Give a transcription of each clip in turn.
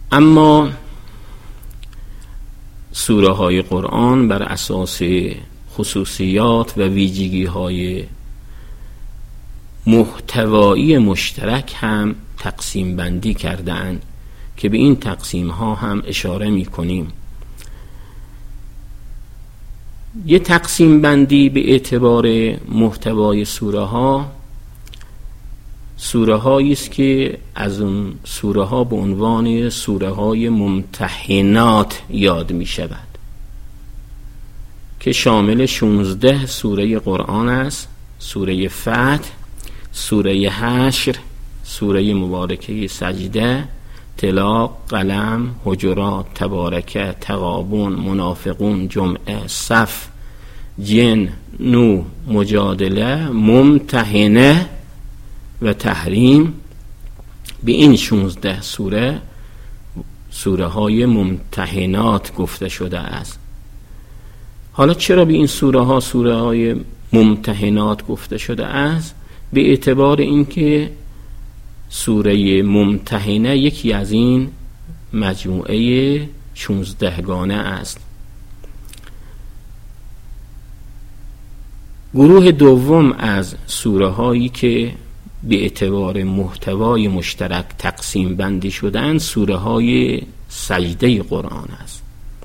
اما سوره های قرآن بر اساس خصوصیات و ویژگی های محتوایی مشترک هم تقسیم بندی کردند که به این تقسیم ها هم اشاره می کنیم. یه تقسیم بندی به اعتبار محتوای سوره هایی است که از اون سوره ها به عنوان سوره های ممتحنات یاد می شود که شامل 16 سوره قرآن است: سوره فتح، سوره حشر، سوره مبارکه سجده، طلاق، قلم، حجرات، تبارکه، تغابن، منافقون، جمعه، صف، جن، نوح، مجادله، ممتحنه و تحریم. به این 16 سوره های ممتحنات گفته شده است. حالا چرا به این سوره های ممتحنات گفته شده است؟ به اعتبار اینکه سوره ممتحنه یکی از این مجموعه 16 گانه است. گروه دوم از سوره هایی که به اعتبار محتوای مشترک تقسیم بندی شدن سوره های سجده قرآن است.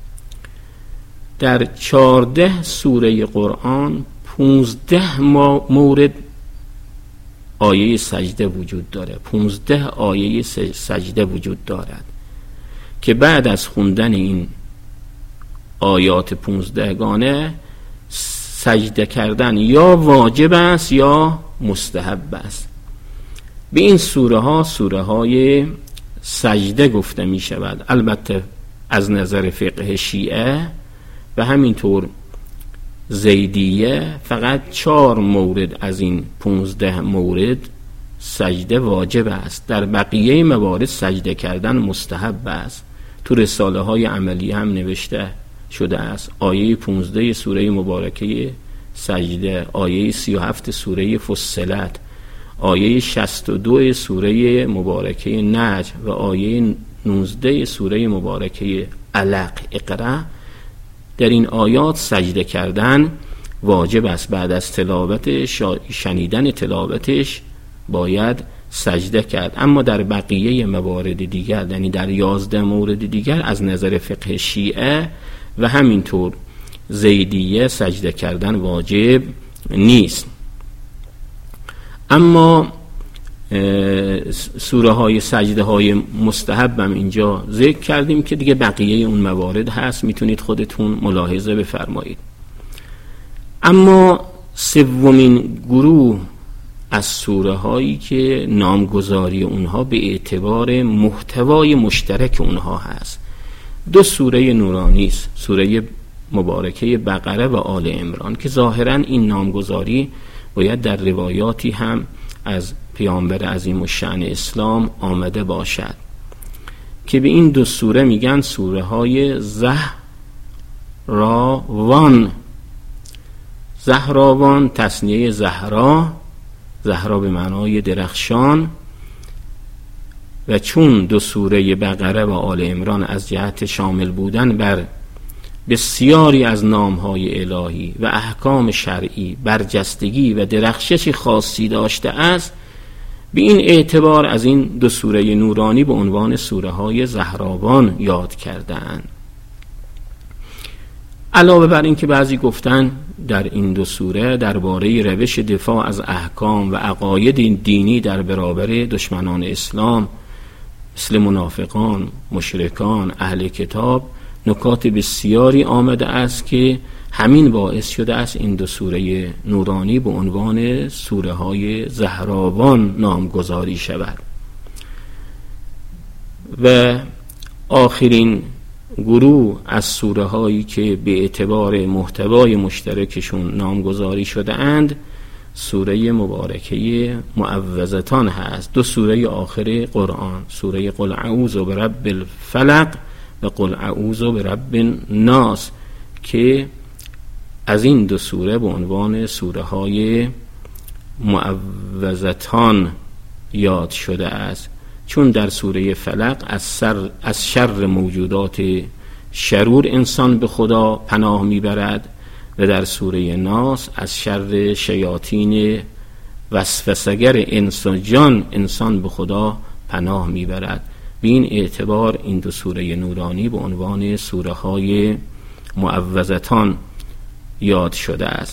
در 14 سوره قرآن 15 مورد آیه سجده وجود داره. 15 آیه سجده وجود دارد که بعد از خوندن این آیات 15 گانه سجده کردن یا واجب است یا مستحب است. به این سوره های سجده گفته می شود. البته از نظر فقه شیعه و همینطور زیدیه فقط 4 مورد از این 15 مورد سجده واجب است. در بقیه موارد سجده کردن مستحب است. تو رساله های عملی هم نوشته شده است. آیه 15 سوره مبارکه سجده، آیه 37 سوره فصلت، آیه 62 سوره مبارکه نجم و آیه 19 سوره مبارکه علق اقرا، در این آیات سجده کردن واجب است. بعد از شنیدن تلاوتش باید سجده کرد. اما در بقیه موارد دیگر، یعنی در 11 مورد دیگر از نظر فقه شیعه و همینطور زیدیه سجده کردن واجب نیست. اما سوره های سجده های مستحب هم اینجا ذکر کردیم که دیگه بقیه اون موارد هست، میتونید خودتون ملاحظه بفرمایید. اما سومین گروه از سوره هایی که نامگذاری اونها به اعتبار محتوای مشترک اونها هست 2 سوره نورانی است: سوره مبارکه بقره و آل عمران، که ظاهرا این نامگذاری باید در روایاتی هم از پیامبر عظیم الشأن اسلام آمده باشد که به این 2 سوره میگن سوره های زهراوان، تثنیه زهرا به معنای درخشان. و چون 2 سوره بقره و آل عمران از جهت شامل بودن بر بسیاری از نامهای الهی و احکام شرعی برجستگی و درخشش خاصی داشته است، به این اعتبار از این 2 سوره نورانی به عنوان سوره های زهراوان یاد کردند. علاوه بر این که بعضی گفتن در این 2 سوره درباره روش دفاع از احکام و عقاید دینی در برابر دشمنان اسلام مثل منافقان، مشرکان، اهل کتاب نکات بسیاری آمده است که همین باعث شده است این 2 سوره نورانی به عنوان سوره های زهراوان نامگذاری شود. و آخرین گروه از سوره هایی که به اعتبار محتوای مشترکشون نامگذاری شده اند سوره مبارکه معوذتان هست. 2 سوره آخر قرآن، سوره قل اعوذ برب الفلق و قل اعوذ برب الناس، که از این 2 سوره به عنوان سوره های معوذتان یاد شده است چون در سوره فلق از شر موجودات شرور انسان به خدا پناه میبرد و در سوره ناس از شر شیاطین وسوسه‌گر انسان به خدا پناه میبرد. به این اعتبار این دو سوره نورانی به عنوان سوره های معوذتان یاد شده است.